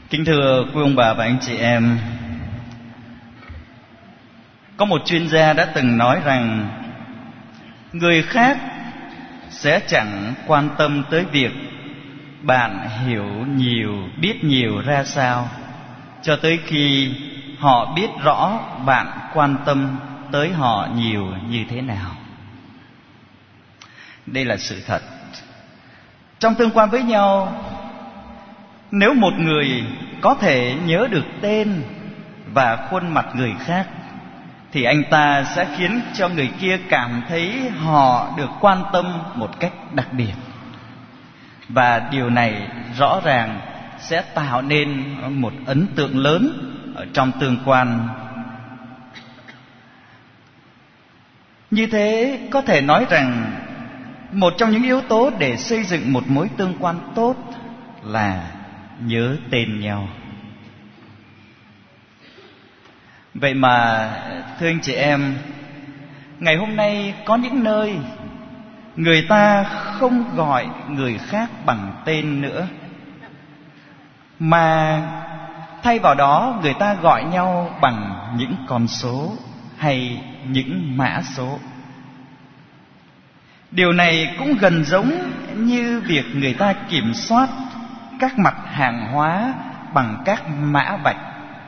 Kính thưa quý ông bà và anh chị em, có một chuyên gia đã từng nói rằng người khác sẽ chẳng quan tâm tới việc bạn hiểu nhiều, biết nhiều ra sao, cho tới khi họ biết rõ bạn quan tâm tới họ nhiều như thế nào. Đây là sự thật. Trong tương quan với nhau, nếu một người có thể nhớ được tên và khuôn mặt người khác, thì anh ta sẽ khiến cho người kia cảm thấy họ được quan tâm một cách đặc biệt. Và điều này rõ ràng sẽ tạo nên một ấn tượng lớn ở trong tương quan. Như thế có thể nói rằng một trong những yếu tố để xây dựng một mối tương quan tốt là nhớ tên nhau. Vậy mà thưa anh chị em, ngày hôm nay có những nơi người ta không gọi người khác bằng tên nữa, mà thay vào đó người ta gọi nhau bằng những con số hay những mã số. Điều này cũng gần giống như việc người ta kiểm soát các mặt hàng hóa bằng các mã vạch.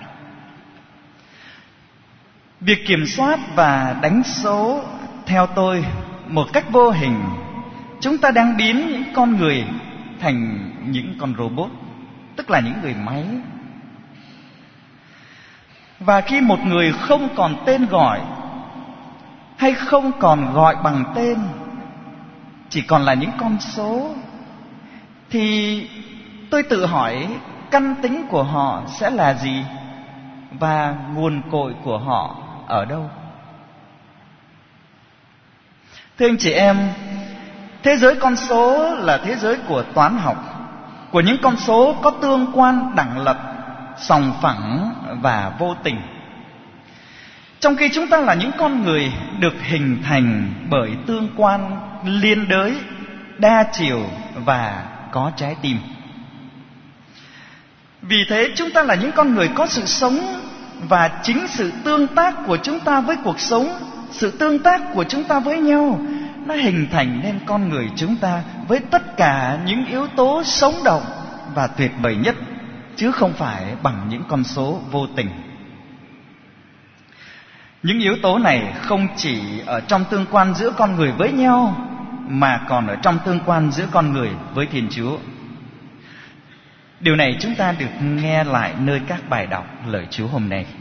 Việc kiểm soát và đánh số, theo tôi, một cách vô hình, chúng ta đang biến những con người thành những con robot, tức là những người máy. Và khi một người không còn tên gọi, hay không còn gọi bằng tên, chỉ còn là những con số, thì tôi tự hỏi căn tính của họ sẽ là gì và nguồn cội của họ ở đâu? Thưa anh chị em, thế giới con số là thế giới của toán học, của những con số có tương quan đẳng lập, sòng phẳng và vô tình. Trong khi chúng ta là những con người được hình thành bởi tương quan liên đới, đa chiều và có trái tim. Vì thế chúng ta là những con người có sự sống, và chính sự tương tác của chúng ta với cuộc sống, sự tương tác của chúng ta với nhau, nó hình thành nên con người chúng ta với tất cả những yếu tố sống động và tuyệt vời nhất, chứ không phải bằng những con số vô tình. Những yếu tố này không chỉ ở trong tương quan giữa con người với nhau, mà còn ở trong tương quan giữa con người với Thiên Chúa. Điều này chúng ta được nghe lại nơi các bài đọc lời Chúa hôm nay.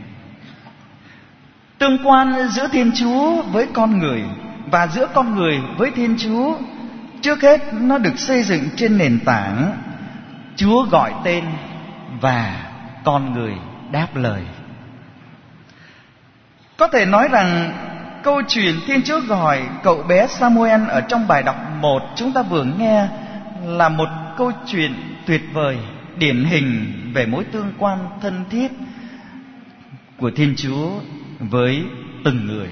Tương quan giữa Thiên Chúa với con người và giữa con người với Thiên Chúa, trước hết nó được xây dựng trên nền tảng Chúa gọi tên và con người đáp lời. Có thể nói rằng câu chuyện Thiên Chúa gọi cậu bé Samuel ở trong bài đọc 1 chúng ta vừa nghe là một câu chuyện tuyệt vời, điển hình về mối tương quan thân thiết của Thiên Chúa với từng người.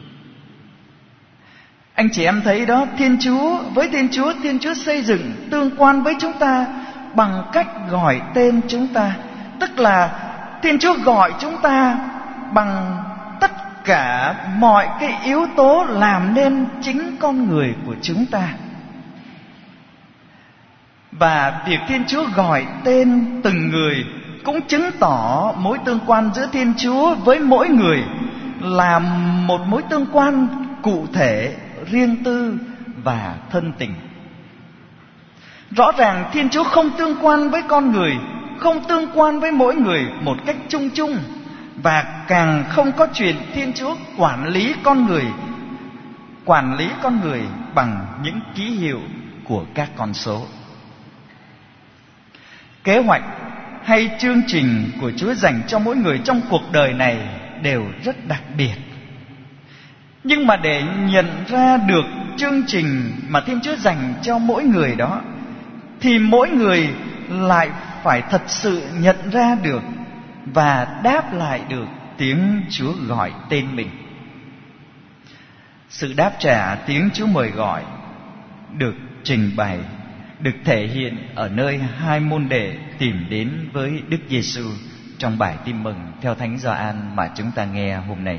Anh chị em thấy đó, Thiên Chúa xây dựng tương quan với chúng ta bằng cách gọi tên chúng ta. Tức là Thiên Chúa gọi chúng ta bằng tất cả mọi cái yếu tố làm nên chính con người của chúng ta. Và việc Thiên Chúa gọi tên từng người cũng chứng tỏ mối tương quan giữa Thiên Chúa với mỗi người là một mối tương quan cụ thể, riêng tư và thân tình. Rõ ràng Thiên Chúa không tương quan với con người, không tương quan với mỗi người một cách chung chung, và càng không có chuyện Thiên Chúa quản lý con người bằng những ký hiệu của các con số. Kế hoạch hay chương trình của Chúa dành cho mỗi người trong cuộc đời này đều rất đặc biệt. Nhưng mà để nhận ra được chương trình mà Thiên Chúa dành cho mỗi người đó, thì mỗi người lại phải thật sự nhận ra được và đáp lại được tiếng Chúa gọi tên mình. Sự đáp trả tiếng Chúa mời gọi được trình bày được thể hiện ở nơi hai môn đệ tìm đến với Đức Giêsu trong bài tin mừng theo Thánh Gioan mà chúng ta nghe hôm nay.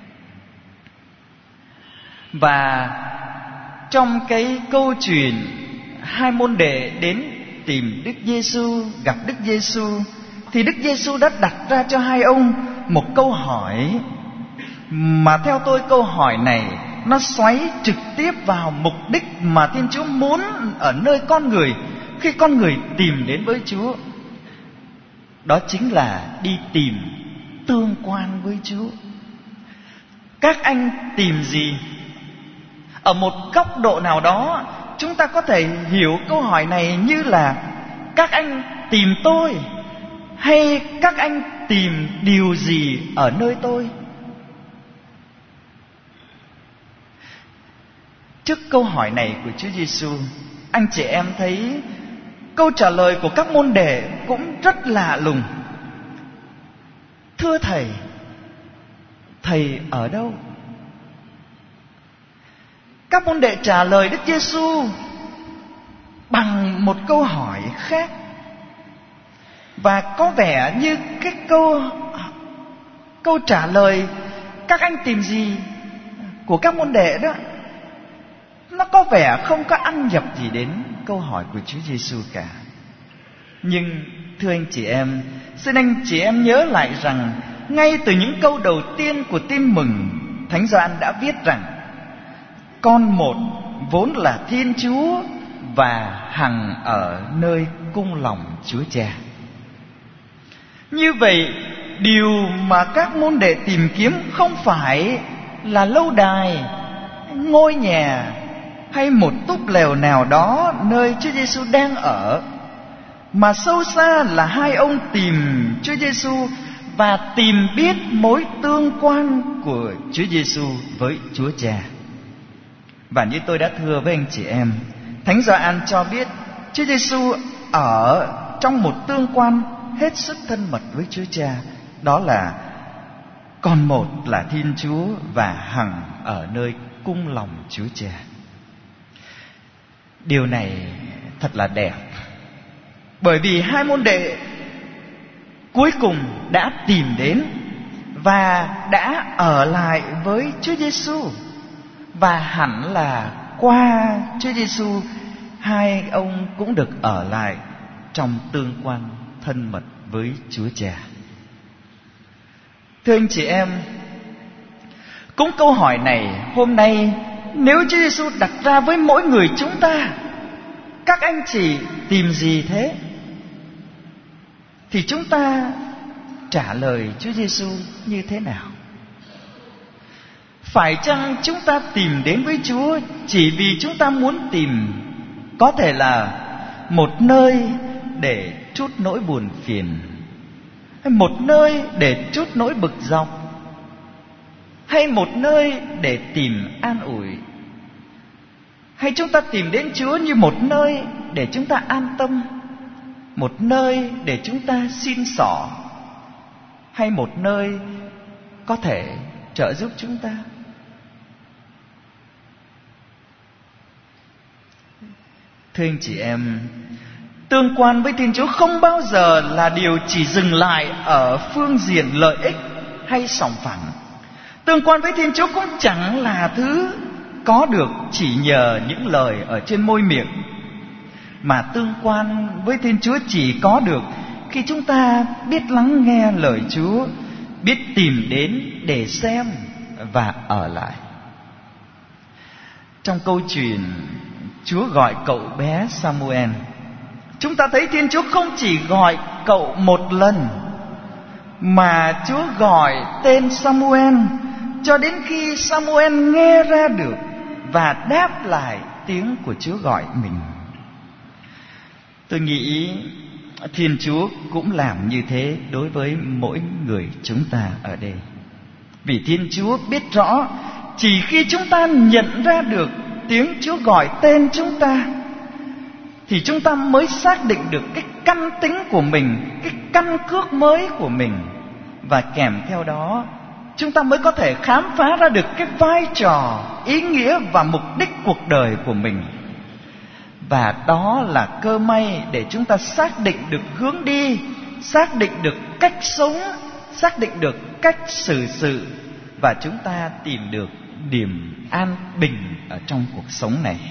Và trong cái câu chuyện hai môn đệ đến tìm Đức Giêsu, gặp Đức Giêsu, thì Đức Giêsu đã đặt ra cho hai ông một câu hỏi, mà theo tôi câu hỏi này nó xoáy trực tiếp vào mục đích mà Thiên Chúa muốn ở nơi con người khi con người tìm đến với Chúa. Đó chính là đi tìm tương quan với Chúa. Các anh tìm gì? Ở một góc độ nào đó, chúng ta có thể hiểu câu hỏi này như là các anh tìm tôi, hay các anh tìm điều gì ở nơi tôi? Trước câu hỏi này của Chúa Giêsu, anh chị em thấy câu trả lời của các môn đệ cũng rất lạ lùng. Thưa Thầy, Thầy ở đâu? Các môn đệ trả lời Đức Giêsu bằng một câu hỏi khác, và có vẻ như cái câu trả lời các anh tìm gì của các môn đệ đó, nó có vẻ không có ăn nhập gì đến câu hỏi của Chúa Giêsu cả. Nhưng thưa anh chị em, xin anh chị em nhớ lại rằng ngay từ những câu đầu tiên của tin mừng, Thánh Gioan đã viết rằng con một vốn là Thiên Chúa và hằng ở nơi cung lòng Chúa Cha. Như vậy, điều mà các môn đệ tìm kiếm không phải là lâu đài, ngôi nhà hay một túp lều nào đó nơi Chúa Giêsu đang ở, mà sâu xa là hai ông tìm Chúa Giêsu và tìm biết mối tương quan của Chúa Giêsu với Chúa Cha. Và như tôi đã thưa với anh chị em, Thánh Gioan cho biết Chúa Giêsu ở trong một tương quan hết sức thân mật với Chúa Cha, đó là con một là Thiên Chúa và hằng ở nơi cung lòng Chúa Cha. Điều này thật là đẹp, bởi vì hai môn đệ cuối cùng đã tìm đến và đã ở lại với Chúa Giêsu, và hẳn là qua Chúa Giêsu, hai ông cũng được ở lại trong tương quan thân mật với Chúa Cha. Thưa anh chị em, cũng câu hỏi này hôm nay nếu Chúa Giêsu đặt ra với mỗi người chúng ta, các anh chị tìm gì thế? Thì chúng ta trả lời Chúa Giêsu như thế nào? Phải chăng chúng ta tìm đến với Chúa chỉ vì chúng ta muốn tìm có thể là một nơi để trút nỗi buồn phiền, hay một nơi để trút nỗi bực dọc, hay một nơi để tìm an ủi? Hay chúng ta tìm đến Chúa như một nơi để chúng ta an tâm, một nơi để chúng ta xin xỏ, hay một nơi có thể trợ giúp chúng ta? Thưa anh chị em, tương quan với Thiên Chúa không bao giờ là điều chỉ dừng lại ở phương diện lợi ích hay sòng phẳng. Tương quan với Thiên Chúa cũng chẳng là thứ có được chỉ nhờ những lời ở trên môi miệng, mà tương quan với Thiên Chúa chỉ có được khi chúng ta biết lắng nghe lời Chúa, biết tìm đến để xem và ở lại. Trong câu chuyện Chúa gọi cậu bé Samuel, chúng ta thấy Thiên Chúa không chỉ gọi cậu một lần, mà Chúa gọi tên Samuel cho đến khi Samuel nghe ra được và đáp lại tiếng của Chúa gọi mình. Tôi nghĩ Thiên Chúa cũng làm như thế đối với mỗi người chúng ta ở đây. Vì Thiên Chúa biết rõ chỉ khi chúng ta nhận ra được tiếng Chúa gọi tên chúng ta, thì chúng ta mới xác định được cái căn tính của mình, cái căn cước mới của mình. Và kèm theo đó, chúng ta mới có thể khám phá ra được cái vai trò, ý nghĩa và mục đích cuộc đời của mình. Và đó là cơ may để chúng ta xác định được hướng đi, xác định được cách sống, xác định được cách xử sự, và chúng ta tìm được điểm an bình ở trong cuộc sống này.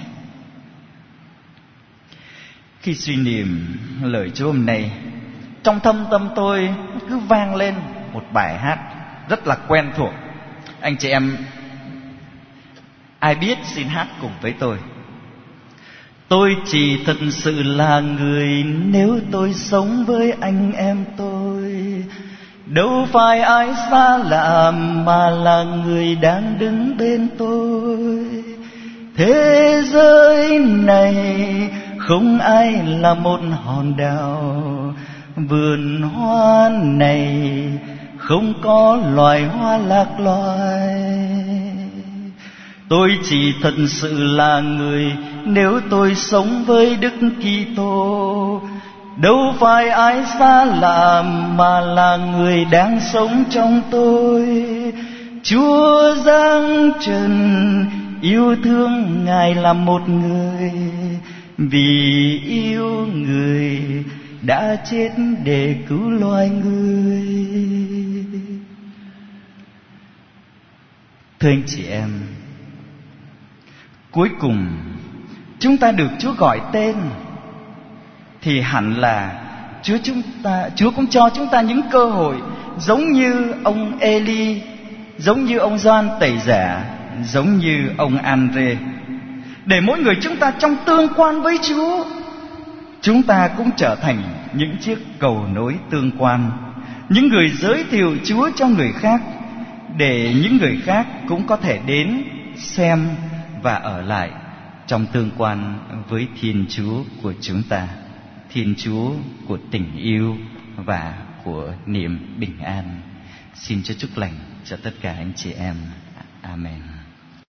Khi suy niệm lời Chúa hôm nay, trong thâm tâm tôi cứ vang lên một bài hát rất là quen thuộc. Anh chị em ai biết xin hát cùng với tôi. Tôi chỉ thật sự là người nếu tôi sống với anh em tôi, đâu phải ai xa lạ mà là người đang đứng bên tôi. Thế giới này không ai là một hòn đảo, vườn hoa này không có loài hoa lạc loài. Tôi chỉ thật sự là người nếu tôi sống với Đức Kitô, đâu phải ai xa lạ mà là người đang sống trong tôi. Chúa giáng trần yêu thương Ngài là một người, vì yêu người đã chết để cứu loài người. Thưa anh chị em, cuối cùng chúng ta được Chúa gọi tên, thì hẳn là Chúa cũng cho chúng ta những cơ hội giống như ông Eli, giống như ông Gioan Tẩy Giả, giống như ông Andre, để mỗi người chúng ta trong tương quan với Chúa, chúng ta cũng trở thành những chiếc cầu nối tương quan, những người giới thiệu Chúa cho người khác, để những người khác cũng có thể đến xem và ở lại trong tương quan với Thiên Chúa của chúng ta, Thiên Chúa của tình yêu và của niềm bình an. Xin Chúa chúc lành cho tất cả anh chị em. Amen.